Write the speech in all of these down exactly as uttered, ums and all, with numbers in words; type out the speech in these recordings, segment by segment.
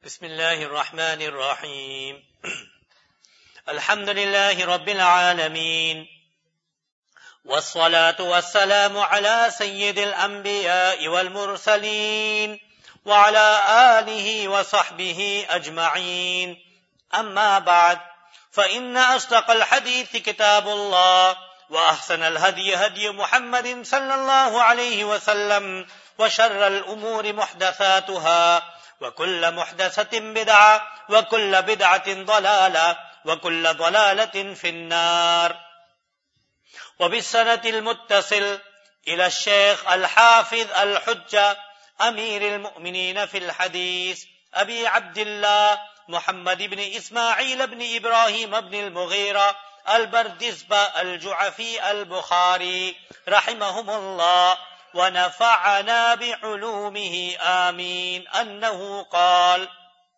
بسم الله الرحمن الرحيم الحمد لله رب العالمين والصلاة والسلام على سيد الأنبياء والمرسلين وعلى آله وصحبه أجمعين أما بعد فإن أصدق الحديث كتاب الله وأحسن الهدي هدي محمد صلى الله عليه وسلم وشر الأمور محدثاتها وكل محدثة بدعة وكل بدعة ضلالة وكل ضلالة في النار. وبالسند المتصل إلى الشيخ الحافظ الحجة أمير المؤمنين في الحديث أبي عبد الله محمد بن إسماعيل بن إبراهيم بن المغيرة البردزبة الجعفي البخاري رحمهم الله ونفعنا بعلومه آمين أنه قال: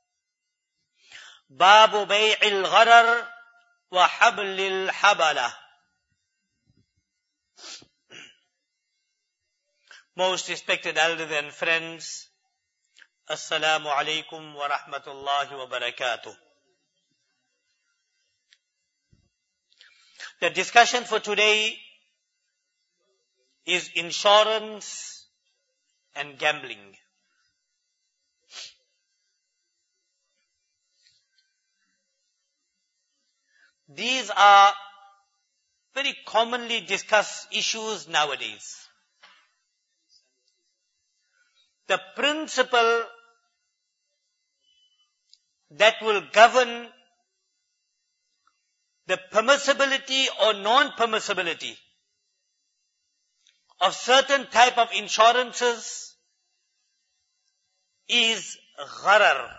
باب بيع الغرر وحبل الحبلة. Most respected elders and friends, Assalamu alaikum wa rahmatullahi wa barakatuh. The discussion for today is insurance and gambling. These are very commonly discussed issues nowadays. The principle that will govern the permissibility or non-permissibility of certain type of insurances is gharar.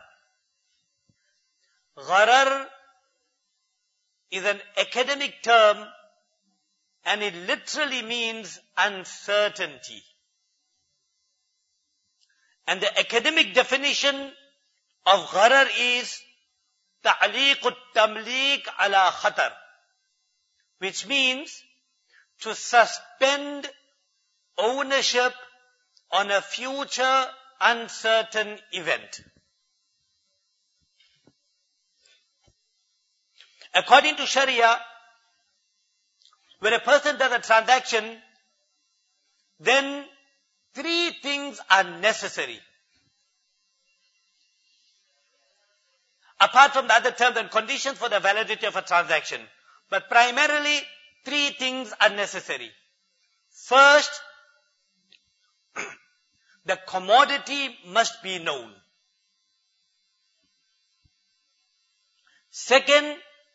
Gharar is an academic term and it literally means uncertainty. And the academic definition of gharar is ta'liq at-tamlik ala khatar, which means to suspend ownership on a future uncertain event. According to Sharia, when a person does a transaction, then three things are necessary. Apart from the other terms and conditions for the validity of a transaction. But primarily, three things are necessary. First, the commodity must be known. Second,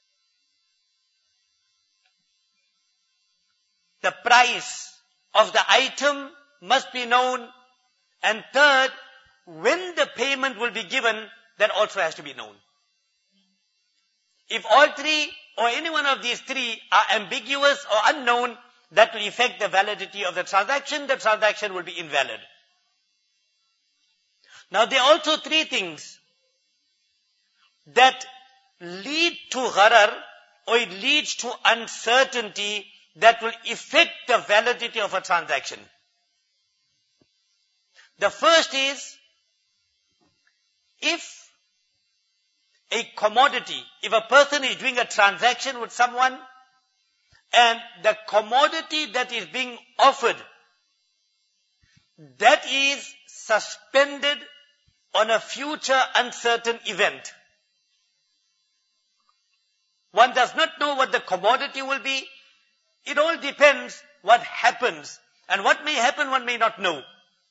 the price of the item must be known. And third, when the payment will be given, that also has to be known. If all three or any one of these three are ambiguous or unknown, that will affect the validity of the transaction. The transaction will be invalid. Now there are also three things that lead to gharar, or it leads to uncertainty that will affect the validity of a transaction. The first is, if a commodity, if a person is doing a transaction with someone and the commodity that is being offered, that is suspended on a future uncertain event. One does not know what the commodity will be. It all depends what happens. And what may happen, one may not know.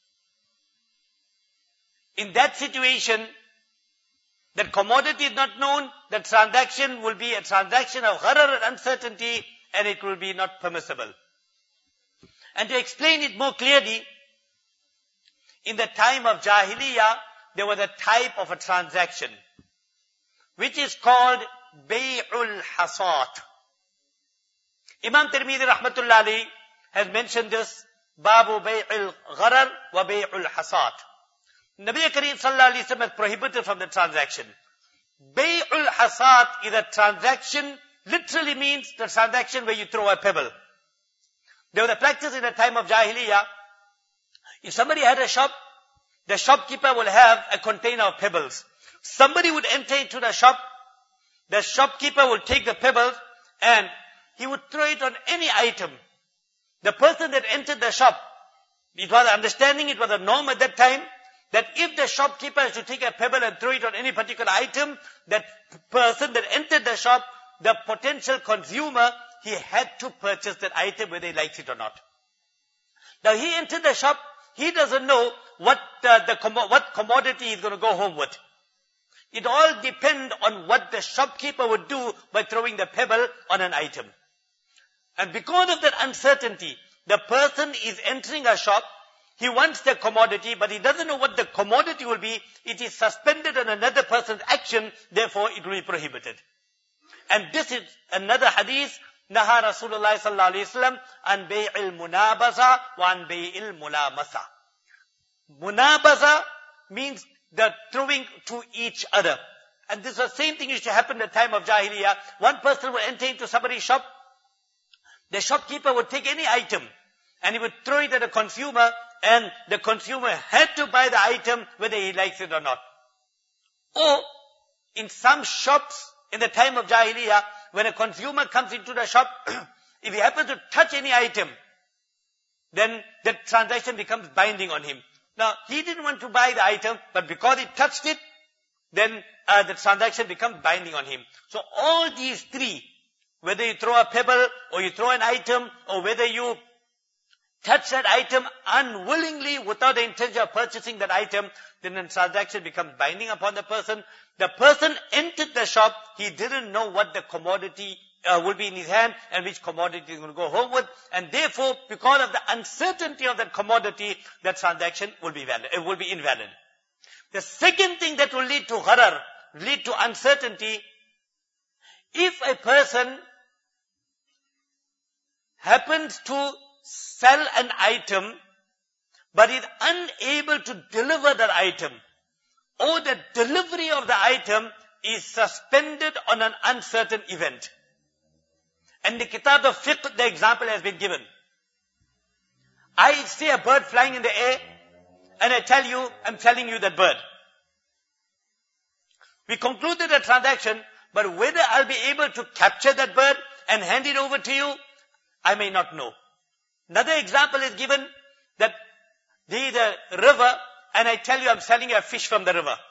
In that situation, the commodity is not known, the transaction will be a transaction of gharar and uncertainty, and it will be not permissible. And to explain it more clearly, in the time of Jahiliyyah, there was a type of a transaction, which is called Bay'ul Hasat. Imam Tirmidhi rahmatullah alayhi has mentioned this, Babu Bay'ul Gharar wa Bay'ul Hasat. Nabi Kareem sallallahu alayhi wa sallam has prohibited from the transaction. Bay'ul Hasat is a transaction, literally means the transaction where you throw a pebble. There was a practice in the time of Jahiliyyah. If somebody had a shop, the shopkeeper will have a container of pebbles. somebody would enter into the shop, the shopkeeper would take the pebbles and he would throw it on any item. The person that entered the shop, it was understanding, it was a norm at that time, that if the shopkeeper is to take a pebble and throw it on any particular item, that person that entered the shop, the potential consumer, he had to purchase that item whether he likes it or not. Now he entered the shop, he doesn't know what uh, the com- what commodity he's going to go home with. It all depends on what the shopkeeper would do by throwing the pebble on an item. And because of that uncertainty, the person is entering a shop, he wants the commodity, but he doesn't know what the commodity will be. It is suspended on another person's action, therefore it will be prohibited. And this is another hadith, Naha Rasulullah sallallahu alayhi wasallam, an bay'il munabaza wa an bay'il mulamasa. Munabaza means the throwing to each other. And this is the same thing used to happen at the time of Jahiliyyah. One person would enter into somebody's shop, the shopkeeper would take any item and he would throw it at a consumer, and the consumer had to buy the item whether he likes it or not. Or in some shops in the time of Jahiliyyah, when a consumer comes into the shop, if he happens to touch any item, then the transaction becomes binding on him. Now, he didn't want to buy the item, but because he touched it, then uh, the transaction becomes binding on him. So all these three, whether you throw a pebble, or you throw an item, or whether you touch that item unwillingly without the intention of purchasing that item, then the transaction becomes binding upon the person. The person entered the shop, he didn't know what the commodity uh, will be in his hand and which commodity he's going to go home with, and therefore, because of the uncertainty of that commodity, that transaction will be valid, it will be invalid. The second thing that will lead to gharar, lead to uncertainty, if a person happens to sell an item, but is unable to deliver that item, or the delivery of the item is suspended on an uncertain event. And the kitab of fiqh, the example has been given. I see a bird flying in the air, and I tell you, I'm selling you that bird. We concluded a transaction, but whether I'll be able to capture that bird and hand it over to you, I may not know. Another example is given that there is a river, and I tell you I'm selling you a fish from the river.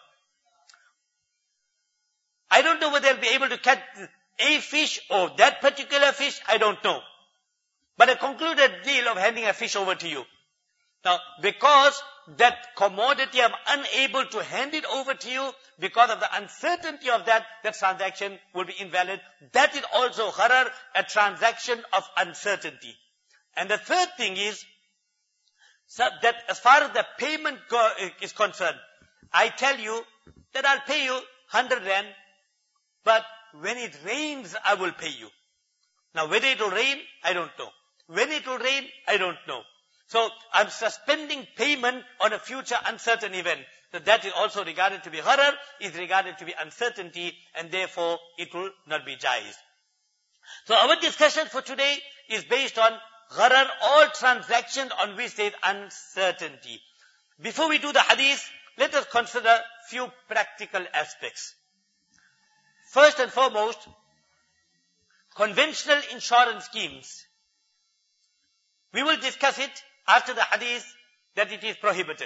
I don't know whether I'll be able to catch a fish or that particular fish, I don't know. But I concluded a deal of handing a fish over to you. Now, because that commodity I'm unable to hand it over to you, because of the uncertainty of that, that transaction will be invalid. That is also gharar, a transaction of uncertainty. And the third thing is, so that as far as the payment go, is concerned, I tell you that I'll pay you one hundred rand, but when it rains, I will pay you. Now, whether it will rain, I don't know. When it will rain, I don't know. So, I'm suspending payment on a future uncertain event. So that is also regarded to be gharar, is regarded to be uncertainty, and therefore it will not be jaiz. So our discussion for today is based on gharar, all transactions on which there is uncertainty. Before we do the hadith, let us consider few practical aspects. First and foremost, conventional insurance schemes. We will discuss it after the hadith that it is prohibited,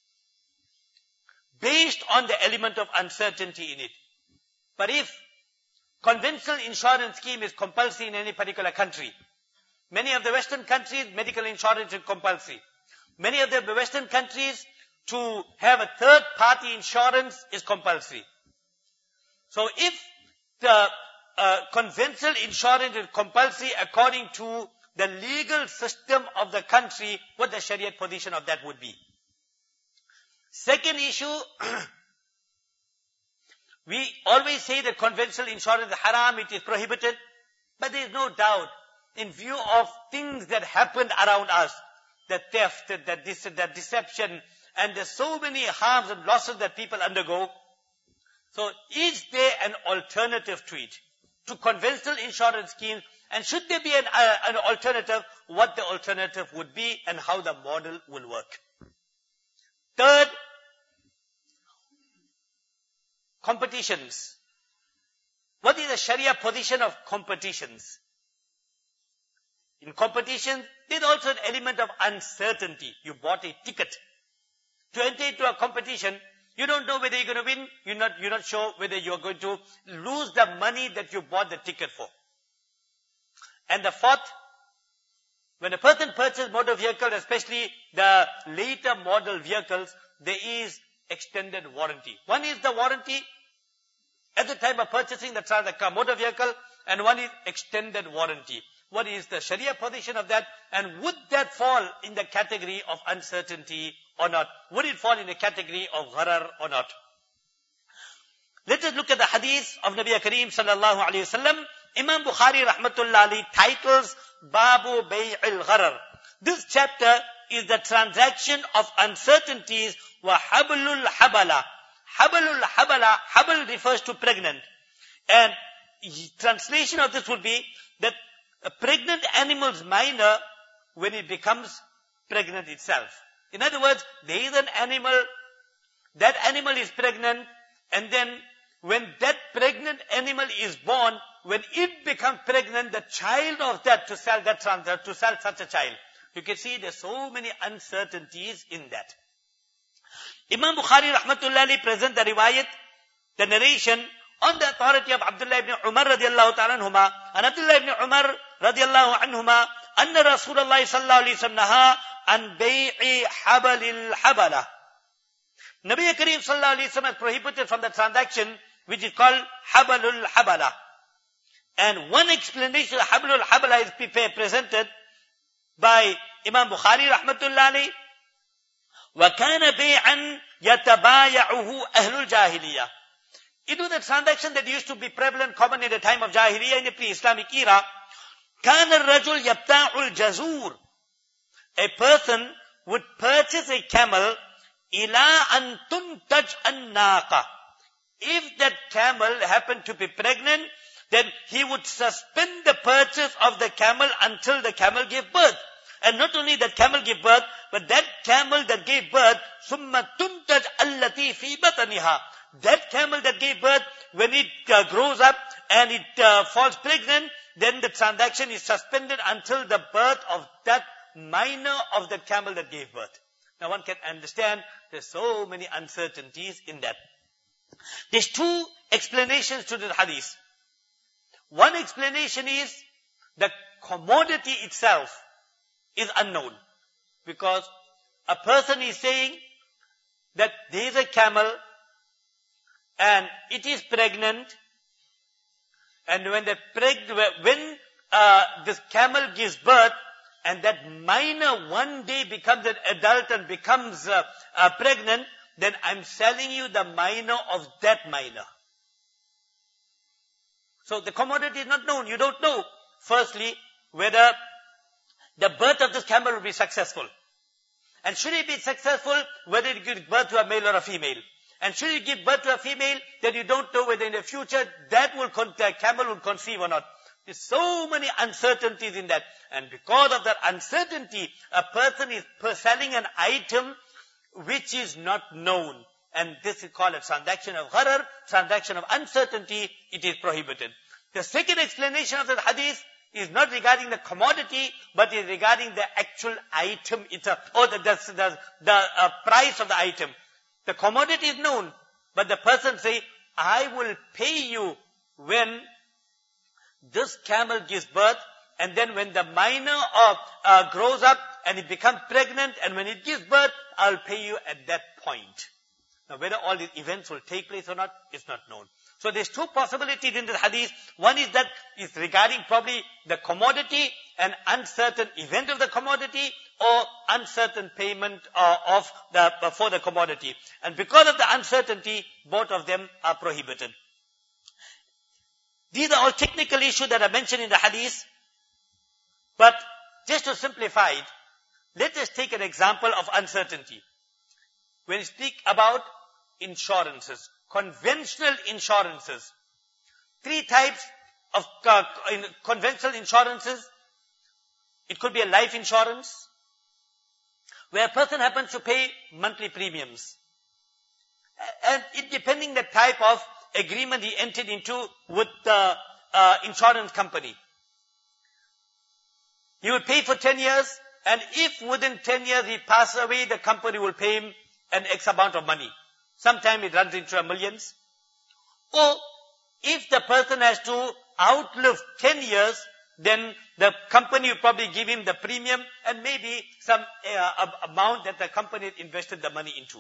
based on the element of uncertainty in it. But if conventional insurance scheme is compulsory in any particular country, many of the Western countries, medical insurance is compulsory. Many of the Western countries, to have a third party insurance is compulsory. So if the uh, conventional insurance is compulsory according to the legal system of the country, what the Sharia position of that would be. Second issue, we always say that conventional insurance is haram, it is prohibited, but there is no doubt, in view of things that happen around us, the theft, the, the, the deception, and there's so many harms and losses that people undergo. So is there an alternative to it, to conventional insurance schemes? And should there be an, uh, an alternative, what the alternative would be and how the model will work. Third, competitions. What is the Sharia position of competitions? In competition, there's also an element of uncertainty. You bought a ticket. To enter into a competition, you don't know whether you're going to win. You're not, you're not sure whether you're going to lose the money that you bought the ticket for. And the fourth, when a person purchases motor vehicle, especially the later model vehicles, there is extended warranty. One is the warranty at the time of purchasing the, the motor vehicle, and one is extended warranty. What is the Sharia position of that? And would that fall in the category of uncertainty or not? Would it fall in the category of gharar or not? Let us look at the hadith of Nabi Kareem sallallahu alayhi wasallam. Imam Bukhari rahmatullah alayhi titles Babu Bay'il Gharar. This chapter is the transaction of uncertainties wa hablul habala. Hablul habala, habl refers to pregnant. And translation of this would be that a pregnant animal's minor when it becomes pregnant itself. In other words, there is an animal, that animal is pregnant, and then when that pregnant animal is born, when it becomes pregnant, the child of that, to sell that, to sell such a child. You can see there's so many uncertainties in that. Imam Bukhari rahmatullah alayhi present the riwayat, the narration, on the authority of Abdullah ibn Umar radiallahu ta'ala anhuma, and Abdullah ibn Umar radiallahu anhuma, anna Rasulullah sallallahu alayhi wa sallam naha an bay'i habalil habala. Nabi Kareem sallallahu alayhi wa sallam has prohibited from the transaction which is called habalul habala. And one explanation of habalul habala is presented by Imam Bukhari rahmatullah alayhi. وَكَانَ بَيْعًا يَتَبَايَعُهُ أَهْلُ الْجَاهِلِيَّةِ. It was a transaction that used to be prevalent, common in the time of Jahiliyyah, in the pre-Islamic era. كَانَ الرَّجُلْ يَبْتَاعُ الْجَزُورِ. A person would purchase a camel إِلَىٰ أَن تُنْتَجْ النَّاقَةِ. If that camel happened to be pregnant, then he would suspend the purchase of the camel until the camel gave birth. And not only that camel gave birth, but that camel that gave birth, ثُمَّ تُنْتَجْ الَّتِي فِي بَطَنِهَا. That camel that gave birth, when it uh, grows up and it uh, falls pregnant, then the transaction is suspended until the birth of that minor of the camel that gave birth. Now one can understand there's so many uncertainties in that. There's two explanations to the hadith. One explanation is the commodity itself is unknown. Because a person is saying that there is a camel and it is pregnant, and when the preg- when uh, this camel gives birth and that minor one day becomes an adult and becomes uh, uh, pregnant, then I'm selling you the minor of that minor. So the commodity is not known. You don't know, firstly, whether the birth of this camel will be successful. And should it be successful, whether it gives birth to a male or a female. And should it give birth to a female, then you don't know whether in the future that will con- the camel will conceive or not. There's so many uncertainties in that. And because of that uncertainty, a person is selling an item which is not known. And this is called a transaction of gharar, transaction of uncertainty. It is prohibited. The second explanation of the hadith is not regarding the commodity, but is regarding the actual item itself, or the, the, the, the uh, price of the item. The commodity is known, but the person say, I will pay you when this camel gives birth, and then when the minor uh, uh, grows up and it becomes pregnant, and when it gives birth, I'll pay you at that point. Now whether all these events will take place or not, is not known. So there's two possibilities in the hadith. One is that is regarding probably the commodity, an uncertain event of the commodity, or uncertain payment uh, of the uh, for the commodity. And because of the uncertainty, both of them are prohibited. These are all technical issues that are mentioned in the hadith. But just to simplify it, let us take an example of uncertainty. When we speak about insurances, conventional insurances, three types of uh, conventional insurances. It could be a life insurance, where a person happens to pay monthly premiums. And it depending the type of agreement he entered into with the uh, insurance company. He will pay for ten years, and if within ten years he passes away, the company will pay him an X amount of money. Sometimes it runs into millions. Or if the person has to outlive ten years, then the company will probably give him the premium and maybe some uh, amount that the company invested the money into.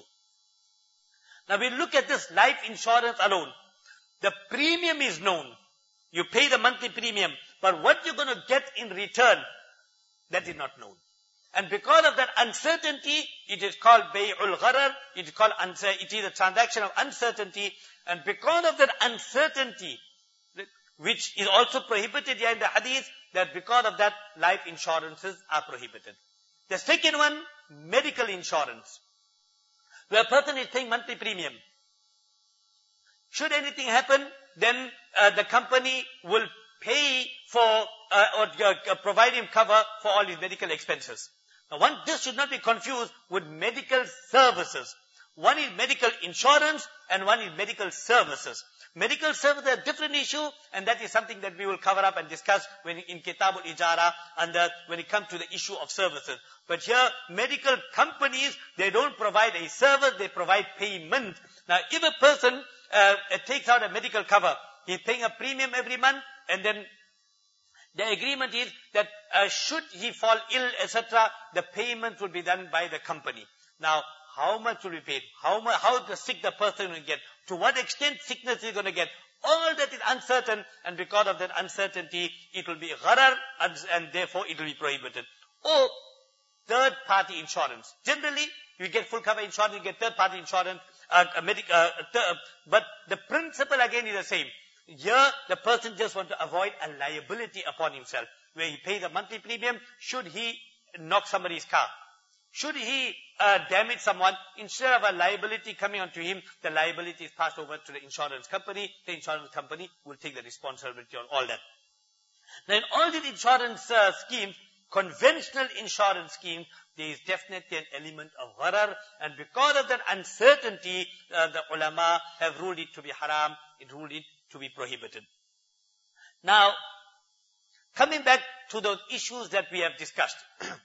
Now we look at this life insurance alone. The premium is known. You pay the monthly premium, but what you're going to get in return, that is not known. And because of that uncertainty, it is called bay'ul gharar, it is called, it is a transaction of uncertainty, and because of that uncertainty, which is also prohibited here in the hadith, that because of that, life insurances are prohibited. The second one, medical insurance, where a person is paying monthly premium. Should anything happen, then uh, the company will pay for, uh, or uh, provide him cover for all his medical expenses. Now one, this should not be confused with medical services. One is medical insurance and one is medical services. Medical services are a different issue, and that is something that we will cover up and discuss when in Kitabul Ijara, and the, when it comes to the issue of services. But here, medical companies, they don't provide a service, they provide payment. Now, if a person uh, takes out a medical cover, he's paying a premium every month, and then the agreement is that uh, should he fall ill, et cetera, the payment will be done by the company. Now, how much will be paid? How much, how the sick the person will get? To what extent sickness is going to get? All that is uncertain, and because of that uncertainty, it will be gharar, and, and therefore it will be prohibited. Or third party insurance. Generally, you get full cover insurance, you get third party insurance, uh, a medic, uh, th- but the principle again is the same. Here, the person just wants to avoid a liability upon himself, where he pays a monthly premium. Should he knock somebody's car? Should he uh, damage someone, instead of a liability coming onto him, the liability is passed over to the insurance company. The insurance company will take the responsibility on all that. Now, in all these insurance uh, schemes, conventional insurance schemes, there is definitely an element of gharar, and because of that uncertainty, uh, the ulama have ruled it to be haram, it ruled it to be prohibited. Now, coming back to those issues that we have discussed,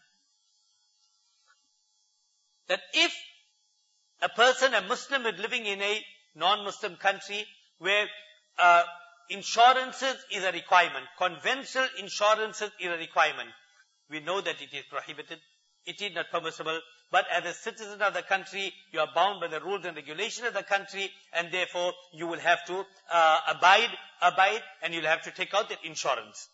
that if a person, a Muslim, is living in a non-Muslim country where uh, insurances is a requirement, conventional insurances is a requirement, we know that it is prohibited, it is not permissible, but as a citizen of the country, you are bound by the rules and regulations of the country, and therefore you will have to uh, abide, abide, and you'll have to take out that insurance.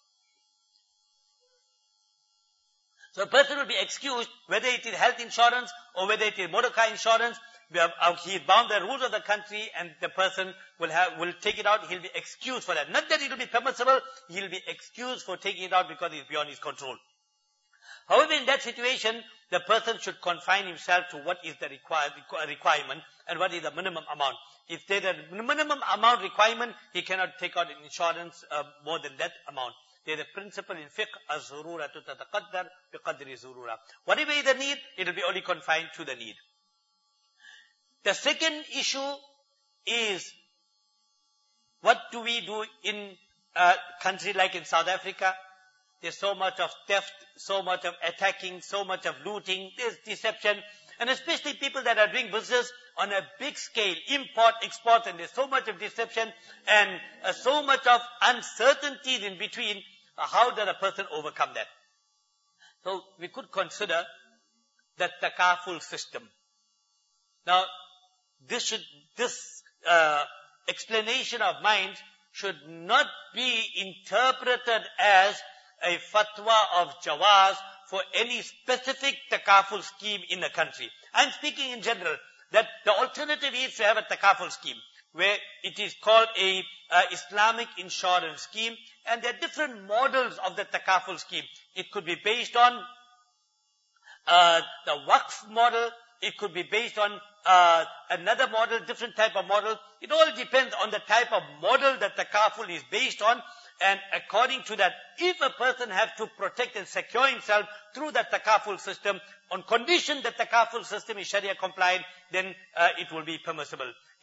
So a person will be excused, whether it is health insurance or whether it is motor car insurance. We have, uh, he is bound by the rules of the country, and the person will have, will take it out. He'll be excused for that. Not that it will be permissible, he'll be excused for taking it out because it's beyond his control. However, in that situation, the person should confine himself to what is the require, requirement and what is the minimum amount. If there's a minimum amount requirement, he cannot take out an insurance uh, more than that amount. There's a principle in fiqh, az-zururatu tataqaddar biqadri zurura. Whatever is the need, it will be only confined to the need. The second issue is, what do we do in a country like in South Africa? There's so much of theft, so much of attacking, so much of looting, there's deception, and especially people that are doing business on a big scale, import, export, and there's so much of deception and uh, so much of uncertainties in between. Uh, how does a person overcome that? So we could consider the takaful system. Now, this should, this uh, explanation of mine should not be interpreted as a fatwa of jawaz for any specific takaful scheme in the country. I'm speaking in general, that the alternative is to have a takaful scheme, where it is called a uh, Islamic insurance scheme, and there are different models of the takaful scheme. It could be based on uh, the waqf model, it could be based on uh, another model, different type of model. It all depends on the type of model that takaful is based on. And according to that, if a person has to protect and secure himself through the takaful system, on condition that the takaful system is Sharia compliant, then uh, it will be permissible.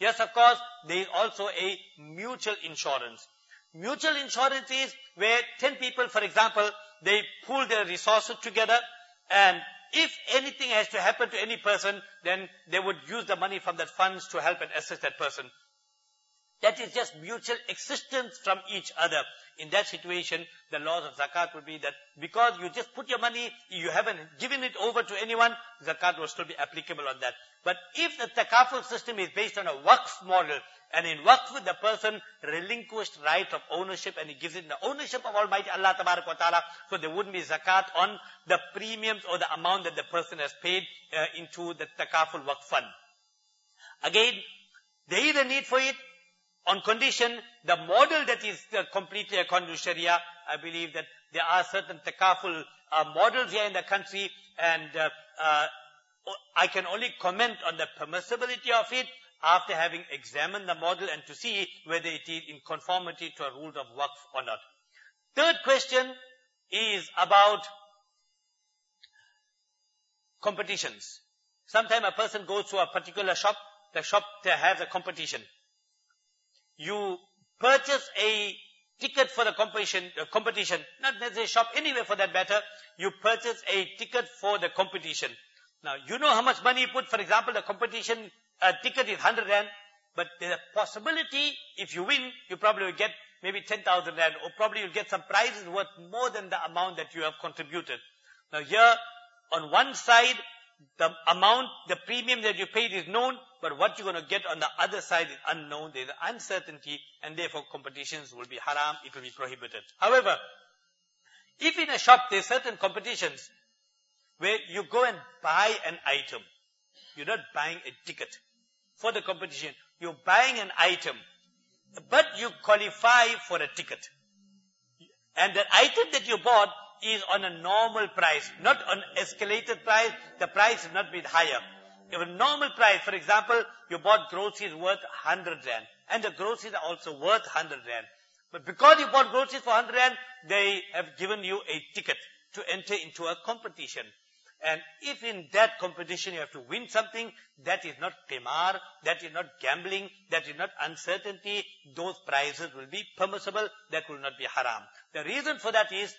Yes, of course, there is also a mutual insurance. Mutual insurance is where ten people, for example, they pool their resources together, and if anything has to happen to any person, then they would use the money from that funds to help and assist that person. That is just mutual existence from each other. In that situation, the laws of zakat would be that because you just put your money, you haven't given it over to anyone, zakat will still be applicable on that. But if the takaful system is based on a waqf model, and in waqf the person relinquished right of ownership and he gives it in the ownership of Almighty Allah Tabarak wa Ta'ala, so there wouldn't be zakat on the premiums or the amount that the person has paid uh, into the takaful waqf fund. Again, there is a need for it on condition the model that is uh, completely according to Sharia. I believe that there are certain takaful uh, models here in the country, and uh, uh, I can only comment on the permissibility of it after having examined the model and to see whether it is in conformity to a rule of waqf or not. Third question is about competitions. Sometimes a person goes to a particular shop, the shop has a competition. You purchase a ticket for the competition, uh, competition, not necessarily shop, anywhere for that matter, you purchase a ticket for the competition. Now, you know how much money you put. For example, the competition uh, ticket is one hundred rand, but there's a possibility if you win, you probably will get maybe ten thousand rand, or probably you'll get some prizes worth more than the amount that you have contributed. Now here, on one side, the amount, the premium that you paid is known, but what you're going to get on the other side is unknown. There's uncertainty, and therefore competitions will be haram, it will be prohibited. However, if in a shop there's certain competitions where you go and buy an item, you're not buying a ticket for the competition, you're buying an item, but you qualify for a ticket. And the item that you bought is on a normal price, not on escalated price. The price is not been higher. If a normal price, for example, you bought groceries worth one hundred rand, and the groceries are also worth one hundred rand. But because you bought groceries for one hundred rand, they have given you a ticket to enter into a competition. And if in that competition you have to win something, that is not qimar, that is not gambling, that is not uncertainty, those prizes will be permissible, that will not be haram. The reason for that is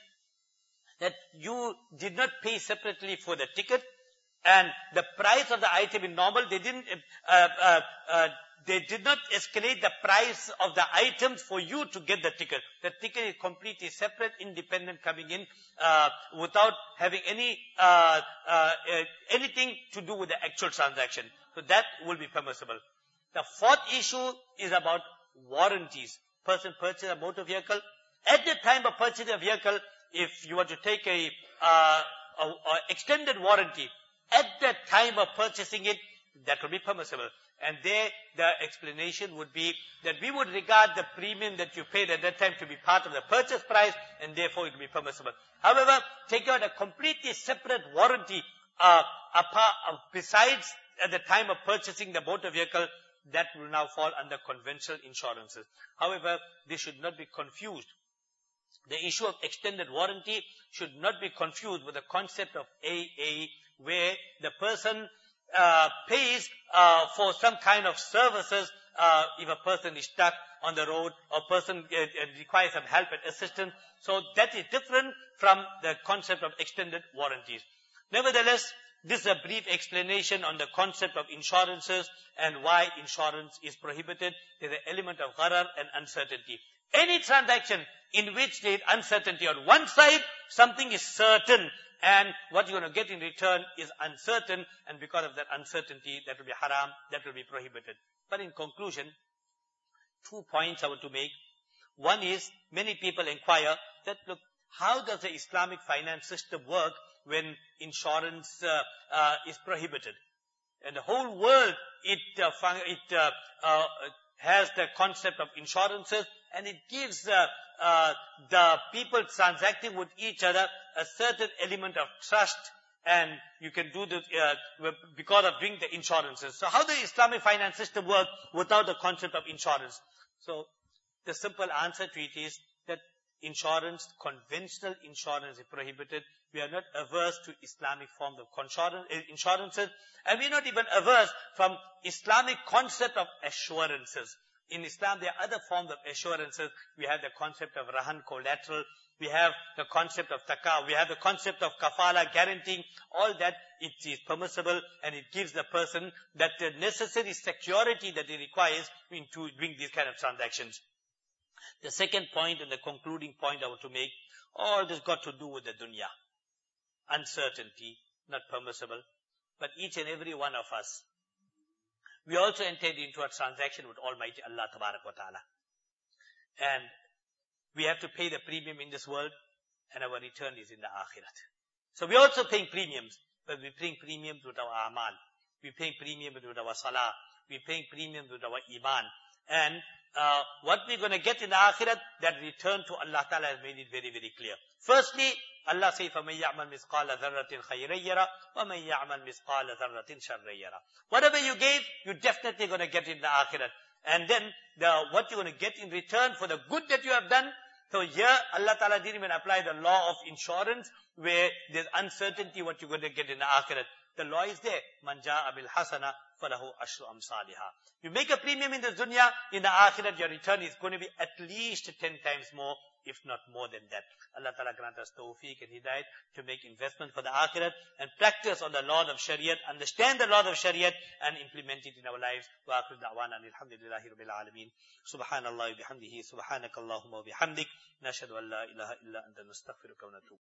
that you did not pay separately for the ticket, and the price of the item is normal. They didn't, uh, uh, uh, they did not escalate the price of the items for you to get the ticket. The ticket is completely separate, independent, coming in, uh, without having any, uh, uh, uh, anything to do with the actual transaction. So that will be permissible. The fourth issue is about warranties. Person purchases a motor vehicle. At the time of purchasing a vehicle, if you were to take a, uh, a, a extended warranty, at the time of purchasing it, that will be permissible. And there, the explanation would be that we would regard the premium that you paid at that time to be part of the purchase price, and therefore it will be permissible. However, take out a completely separate warranty, uh, apart, uh, besides at the time of purchasing the motor vehicle, that will now fall under conventional insurances. However, this should not be confused. The issue of extended warranty should not be confused with the concept of A A, where the person uh, pays uh, for some kind of services uh, if a person is stuck on the road, or person uh, requires some help and assistance. So that is different from the concept of extended warranties. Nevertheless, this is a brief explanation on the concept of insurances and why insurance is prohibited. There's an element of gharar and uncertainty. Any transaction in which there is uncertainty on one side, something is certain, and what you're going to get in return is uncertain, and because of that uncertainty, that will be haram, that will be prohibited. But in conclusion, two points I want to make. One is, many people inquire that, look, how does the Islamic finance system work when insurance uh, uh, is prohibited? And the whole world, it, uh, it uh, uh, has the concept of insurances, and it gives uh, uh, the people transacting with each other a certain element of trust, and you can do this uh, because of doing the insurances. So how does the Islamic finance system work without the concept of insurance? So the simple answer to it is that insurance, conventional insurance is prohibited. We are not averse to Islamic forms of insurances, and we are not even averse from Islamic concept of assurances. In Islam, there are other forms of assurances. We have the concept of rahan, collateral. We have the concept of taka. We have the concept of kafala, guaranteeing. All that, it is permissible, and it gives the person that the necessary security that he requires to doing these kind of transactions. The second point and the concluding point I want to make, all this got to do with the dunya. Uncertainty, not permissible. But each and every one of us, we also entered into a transaction with Almighty Allah Tabarak wa Ta'ala. And we have to pay the premium in this world, and our return is in the akhirat. So we're also paying premiums, but we're paying premiums with our amal. We're paying premiums with our salah. We're paying premiums with our iman. And uh, what we're going to get in the akhirat, that return to Allah Ta'ala has made it very, very clear. Firstly, Allah says, فَمَنْ يَعْمَلْ مِثْقَالَ ذَرَّةٍ خَيْرًا يَرَهُ وَمَنْ يَعْمَلْ مِثْقَالَ ذَرَّةٍ شَرًّا يَرَهُ. Whatever you gave, you're definitely going to get in the akhirat. And then, the, what you're going to get in return for the good that you have done. So here, Allah Ta'ala didn't even apply the law of insurance, where there's uncertainty what you're going to get in the akhirat. The law is there. Man ja'a bil hasana falahu ashru amsalha. You make a premium in the dunya, in the akhirat your return is going to be at least ten times more, if not more than that. Allah Ta'ala grant us tawfiq and hidayat to make investment for the akhirat and practice on the law of Shariat, understand the law of Shariat and implement it in our lives. Wa akhiru da'wana alhamdulillahi rabbil alameen. Subhanallah wa bihamdihi, subhanakallahumma wa bihamdik. Nashhadu an la ilaha illa anta nastaghfiruka wa natubu.